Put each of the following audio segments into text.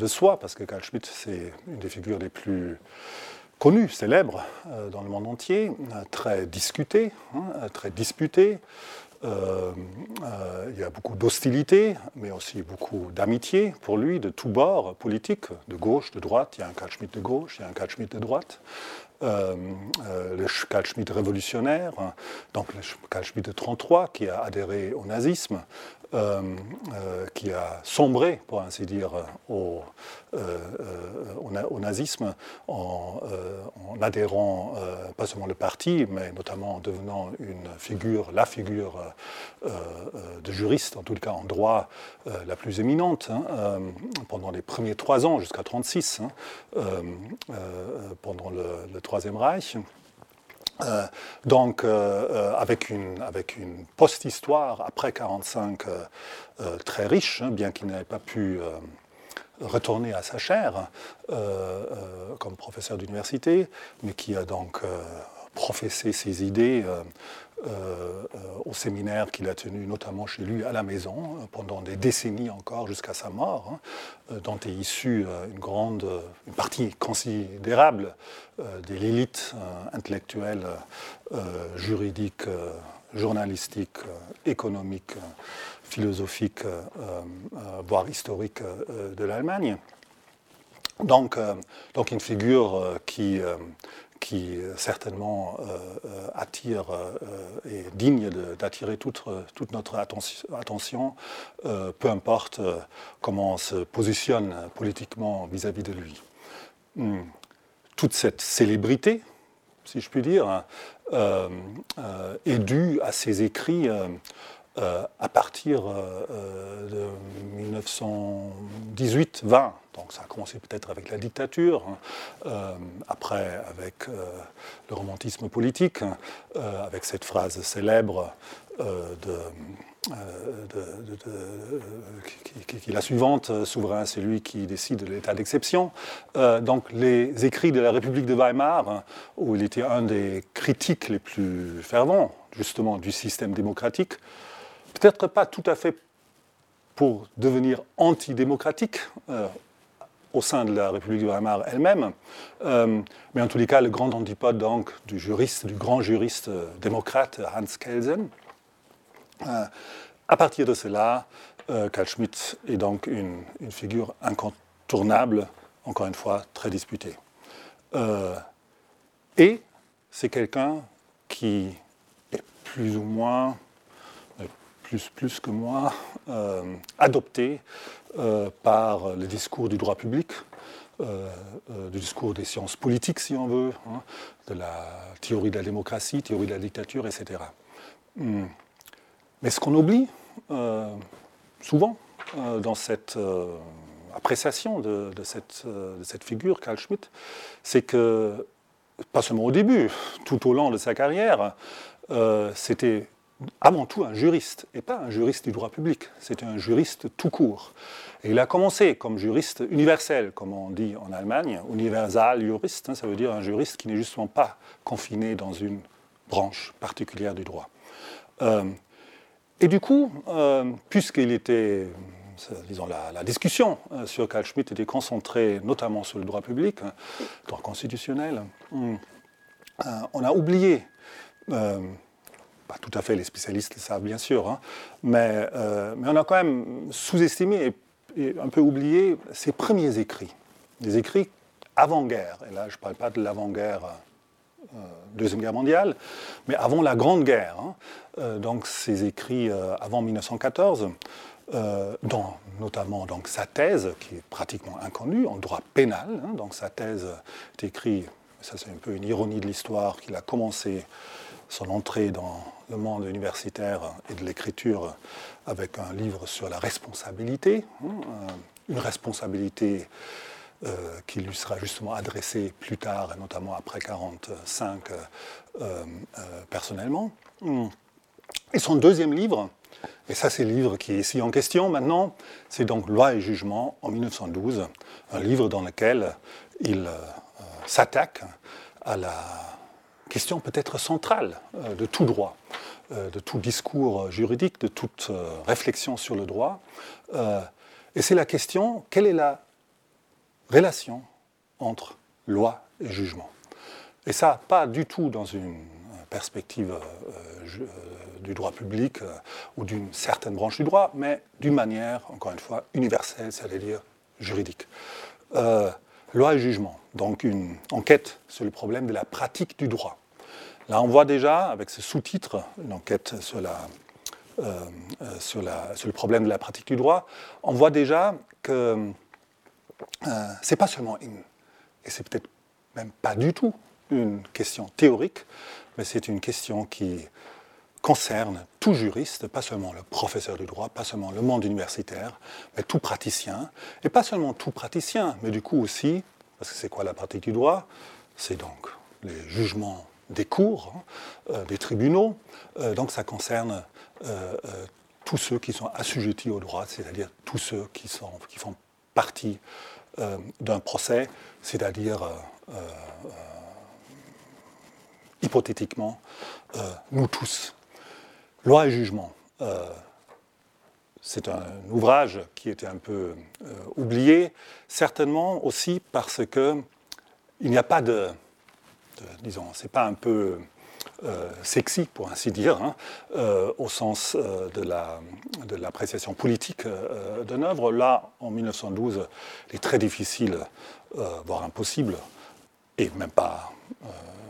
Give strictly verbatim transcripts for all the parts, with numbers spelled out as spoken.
de soi, parce que Carl Schmitt, c'est une des figures les plus connues, célèbres euh, dans le monde entier, euh, très discutée, hein, très disputée. Euh, euh, il y a beaucoup d'hostilité, mais aussi beaucoup d'amitié pour lui, de tous bords politiques, de gauche, de droite. Il y a un Carl Schmitt de gauche, il y a un Carl Schmitt de droite. Euh, euh, le Carl Schmitt révolutionnaire, donc le Carl Schmitt de trente-trois, qui a adhéré au nazisme, euh, euh, qui a sombré, pour ainsi dire, au, euh, euh, au nazisme en, euh, en adhérant euh, pas seulement le parti, mais notamment en devenant une figure, la figure euh, euh, de juriste, en tout cas en droit, euh, la plus éminente, hein, euh, pendant les premiers trois ans, jusqu'à trente-six, hein, euh, euh, pendant le, le Troisième Reich. Euh, donc, euh, avec une, avec une post-histoire après quarante-cinq euh, euh, très riche, hein, bien qu'il n'ait pas pu euh, retourner à sa chaire euh, euh, comme professeur d'université, mais qui a donc euh, professé ses idées euh, euh, au séminaire qu'il a tenu notamment chez lui à la maison pendant des décennies encore jusqu'à sa mort, hein, dont est issue une grande, une partie considérable euh, de l'élite euh, intellectuelle, euh, juridique, euh, journalistique, euh, économique, euh, philosophique, euh, euh, voire historique euh, de l'Allemagne. Donc, euh, donc une figure euh, qui euh, qui certainement euh, attire euh, et est digne de, d'attirer toute, toute notre attention, attention euh, peu importe euh, comment on se positionne politiquement vis-à-vis de lui. Hum. Toute cette célébrité, si je puis dire, euh, euh, est due à ses écrits euh, euh, à partir euh, de dix-neuf cent dix-huit vingt. Donc ça a commencé peut-être avec la dictature, hein, euh, après avec euh, le romantisme politique, hein, euh, avec cette phrase célèbre euh, de, euh, de, de, de, qui, qui, qui est la suivante: souverain, c'est lui qui décide de l'état d'exception. Euh, donc les écrits de la République de Weimar, hein, où il était un des critiques les plus fervents justement du système démocratique, peut-être pas tout à fait pour devenir antidémocratique, euh, au sein de la République de Weimar elle-même, euh, mais en tous les cas, le grand antipode donc, du juriste, du grand juriste euh, démocrate Hans Kelsen. Euh, à partir de cela, euh, Carl Schmitt est donc une, une figure incontournable, encore une fois, très disputée. Euh, et c'est quelqu'un qui est plus ou moins, plus, plus que moi, euh, adopté Euh, par le discours du droit public, euh, euh, du discours des sciences politiques, si on veut, hein, de la théorie de la démocratie, théorie de la dictature, et cetera. Hum. Mais ce qu'on oublie euh, souvent euh, dans cette euh, appréciation de, de, cette, euh, de cette figure, Carl Schmitt, c'est que, pas seulement au début, tout au long de sa carrière, euh, c'était avant tout un juriste, et pas un juriste du droit public, c'était un juriste tout court. Et il a commencé comme juriste universel, comme on dit en Allemagne, Universaljurist, hein, ça veut dire un juriste qui n'est justement pas confiné dans une branche particulière du droit. Euh, et du coup, euh, puisqu'il était, disons, la, la discussion euh, sur Carl Schmitt était concentrée notamment sur le droit public, hein, le droit constitutionnel, euh, on a oublié, euh, pas tout à fait, les spécialistes le savent bien sûr, hein, mais, euh, mais on a quand même sous-estimé et, et un peu oublié ses premiers écrits, des écrits avant-guerre. Et là, je ne parle pas de l'avant-guerre, euh, Deuxième Guerre mondiale, mais avant la Grande Guerre. Hein, euh, donc ses écrits euh, avant mille neuf cent quatorze, euh, dont notamment donc, sa thèse, qui est pratiquement inconnue, en droit pénal. Hein, donc sa thèse est écrite, ça c'est un peu une ironie de l'histoire, qu'il a commencé son entrée dans le monde universitaire et de l'écriture avec un livre sur la responsabilité, une responsabilité euh, qui lui sera justement adressée plus tard, et notamment après mille neuf cent quarante-cinq, euh, euh, personnellement. Et son deuxième livre, et ça c'est le livre qui est ici en question maintenant, c'est donc Loi et jugement en mille neuf cent douze, un livre dans lequel il euh, s'attaque à la question peut-être centrale euh, de tout droit, euh, de tout discours juridique, de toute euh, réflexion sur le droit. Euh, et c'est la question, quelle est la relation entre loi et jugement. Et ça, pas du tout dans une perspective euh, ju- euh, du droit public euh, ou d'une certaine branche du droit, mais d'une manière, encore une fois, universelle, c'est-à-dire juridique. Euh, loi et jugement, donc une enquête sur le problème de la pratique du droit. Là, on voit déjà, avec ce sous-titre, une enquête sur, la, euh, euh, sur, la, sur le problème de la pratique du droit, on voit déjà que euh, ce n'est pas seulement une, et c'est peut-être même pas du tout une question théorique, mais c'est une question qui concerne tout juriste, pas seulement le professeur du droit, pas seulement le monde universitaire, mais tout praticien. Et pas seulement tout praticien, mais du coup aussi, parce que c'est quoi la pratique du droit? C'est donc les jugements des cours, hein, euh, des tribunaux. Euh, donc ça concerne euh, euh, tous ceux qui sont assujettis au droit, c'est-à-dire tous ceux qui, sont, qui font partie euh, d'un procès, c'est-à-dire... Euh, euh, hypothétiquement, euh, nous tous. Loi et jugement. Euh, c'est un ouvrage qui était un peu euh, oublié, certainement aussi parce que il n'y a pas de, de disons, c'est pas un peu euh, sexy pour ainsi dire, hein, euh, au sens euh, de la, de l'appréciation politique euh, d'une œuvre. Là, en mille neuf cent douze, il est très difficile, euh, voire impossible, et même pas euh,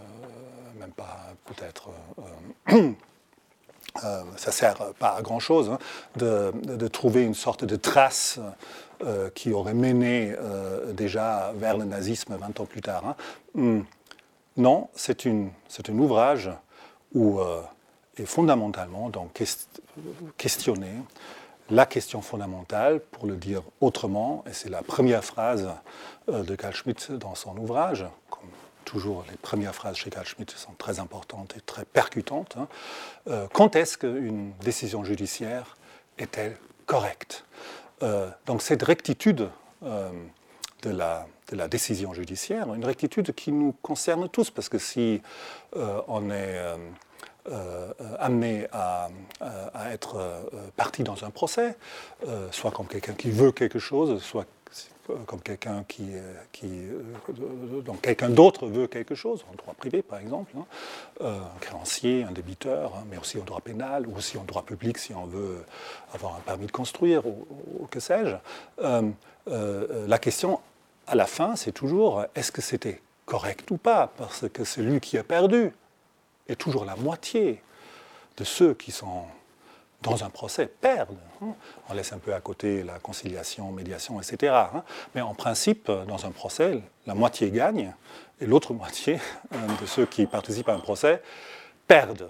même pas peut-être, euh, euh, ça ne sert pas à grand-chose, hein, de, de trouver une sorte de trace euh, qui aurait mené euh, déjà vers le nazisme vingt ans plus tard. Hein. Hum, non, c'est, une, c'est un ouvrage où euh, est fondamentalement donc, quest- questionné la question fondamentale, pour le dire autrement, et c'est la première phrase euh, de Carl Schmitt dans son ouvrage, comme toujours, les premières phrases chez Carl Schmitt sont très importantes et très percutantes. Hein. Euh, quand est-ce qu'une décision judiciaire est-elle correcte? euh, Donc cette rectitude euh, de, la, de la décision judiciaire, une rectitude qui nous concerne tous, parce que si euh, on est euh, euh, amené à, à être euh, partie dans un procès, euh, soit comme quelqu'un qui veut quelque chose, soit comme quelqu'un qui, qui donc quelqu'un d'autre veut quelque chose, en droit privé par exemple, hein, euh, un créancier, un débiteur, hein, mais aussi en droit pénal, ou aussi en droit public si on veut avoir un permis de construire, ou, ou que sais-je. Euh, euh, la question à la fin, c'est toujours est-ce que c'était correct ou pas, parce que celui qui a perdu est toujours la moitié de ceux qui sont dans un procès, perdent. On laisse un peu à côté la conciliation, médiation, et cetera. Mais en principe, dans un procès, la moitié gagne et l'autre moitié de ceux qui participent à un procès perdent.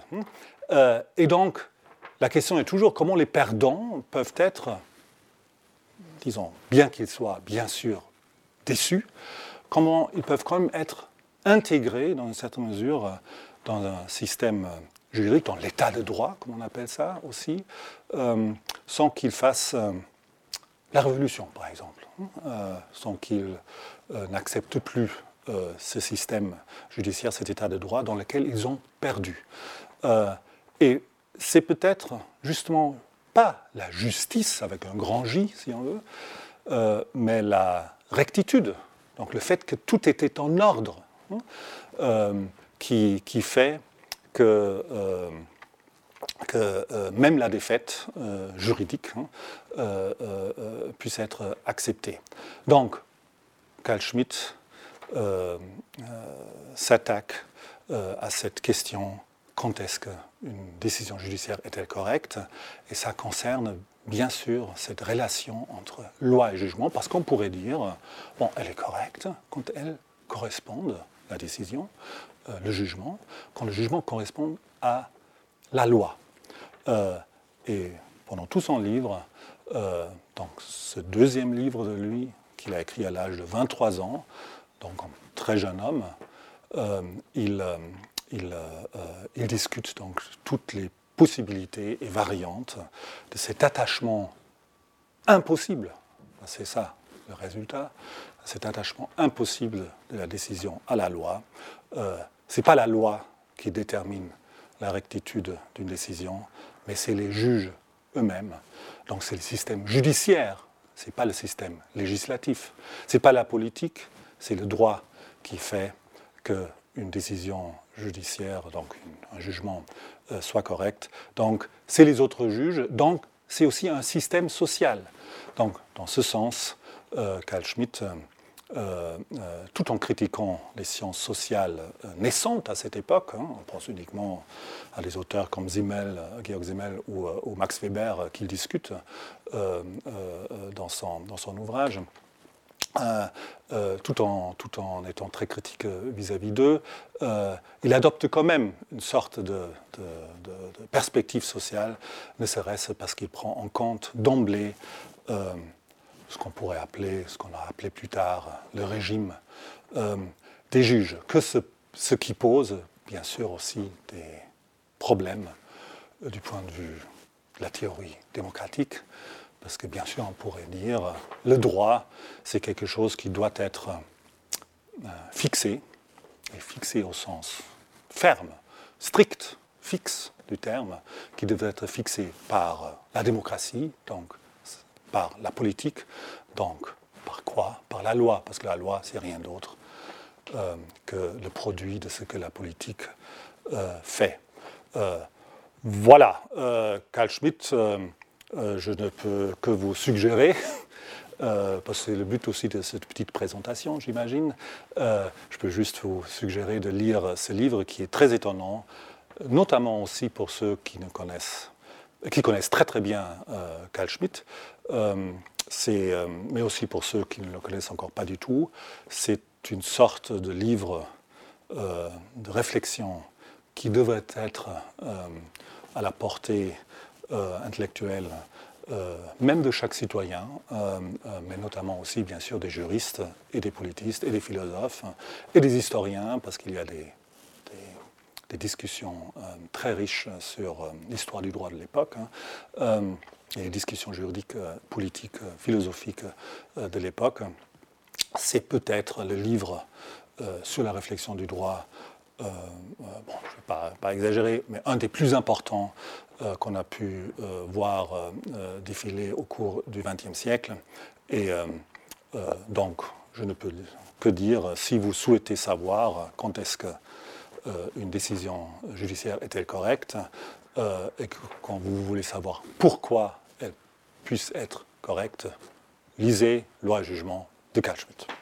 Et donc, la question est toujours comment les perdants peuvent être, disons, bien qu'ils soient bien sûr déçus, comment ils peuvent quand même être intégrés dans une certaine mesure dans un système juridique, dans l'état de droit, comme on appelle ça aussi, euh, sans qu'ils fassent euh, la révolution, par exemple, euh, sans qu'ils euh, n'acceptent plus euh, ce système judiciaire, cet état de droit dans lequel ils ont perdu. Euh, et c'est peut-être justement pas la justice, avec un grand J, si on veut, euh, mais la rectitude, donc le fait que tout était en ordre, hein, euh, qui, qui fait que, euh, que euh, même la défaite euh, juridique hein, euh, euh, puisse être acceptée. Donc, Carl Schmitt euh, euh, s'attaque euh, à cette question, quand est-ce qu'une décision judiciaire est-elle correcte? Et ça concerne bien sûr cette relation entre loi et jugement, parce qu'on pourrait dire, bon, elle est correcte quand elle correspond, la décision, Euh, le jugement, quand le jugement correspond à la loi. Euh, et pendant tout son livre, euh, donc ce deuxième livre de lui, qu'il a écrit à l'âge de vingt-trois ans, donc un très jeune homme, euh, il, euh, il, euh, il discute donc toutes les possibilités et variantes de cet attachement impossible, c'est ça le résultat, cet attachement impossible de la décision à la loi. Euh, ce n'est pas la loi qui détermine la rectitude d'une décision, mais c'est les juges eux-mêmes. Donc c'est le système judiciaire ce n'est pas le système législatif, ce n'est pas la politique, c'est le droit qui fait qu'une décision judiciaire, donc un jugement, euh, soit correct. Donc, c'est les autres juges, donc c'est aussi un système social. Donc, dans ce sens, euh, Carl Schmitt, euh, euh, tout en critiquant les sciences sociales euh, naissantes à cette époque, hein, on pense uniquement à des auteurs comme Simmel, Georg Simmel ou, euh, ou Max Weber euh, qu'il discute euh, euh, dans, son, dans son ouvrage, Euh, euh, tout, en, tout en étant très critique vis-à-vis d'eux, euh, il adopte quand même une sorte de, de, de, de perspective sociale, ne serait-ce parce qu'il prend en compte d'emblée euh, ce qu'on pourrait appeler, ce qu'on a appelé plus tard, le régime euh, des juges, que ce, ce qui pose bien sûr aussi des problèmes euh, du point de vue de la théorie démocratique. Parce que bien sûr, on pourrait dire le droit, c'est quelque chose qui doit être euh, fixé, et fixé au sens ferme, strict, fixe du terme, qui devrait être fixé par la démocratie, donc par la politique, donc par quoi? Par la loi, parce que la loi, c'est rien d'autre euh, que le produit de ce que la politique euh, fait. Euh, voilà, euh, Carl Schmitt. Euh, Euh, je ne peux que vous suggérer, euh, parce que c'est le but aussi de cette petite présentation, j'imagine, euh, je peux juste vous suggérer de lire ce livre qui est très étonnant, notamment aussi pour ceux qui ne connaissent, qui connaissent très très bien euh, Carl Schmitt, euh, c'est, euh, mais aussi pour ceux qui ne le connaissent encore pas du tout. C'est une sorte de livre euh, de réflexion qui devrait être euh, à la portée Euh, intellectuelle, euh, même de chaque citoyen, euh, euh, mais notamment aussi, bien sûr, des juristes et des politistes et des philosophes et des historiens, parce qu'il y a des, des, des discussions euh, très riches sur euh, l'histoire du droit de l'époque, hein, euh, et les discussions juridiques, euh, politiques, euh, philosophiques euh, de l'époque. C'est peut-être le livre euh, sur la réflexion du droit. Euh, euh, bon, je ne vais pas, pas exagérer, mais un des plus importants euh, qu'on a pu euh, voir euh, défiler au cours du vingtième siècle. Et euh, euh, donc, je ne peux que dire, si vous souhaitez savoir quand est-ce qu'une euh, décision judiciaire est-elle correcte, euh, et que, quand vous voulez savoir pourquoi elle puisse être correcte, lisez Loi et jugement de Carl Schmitt.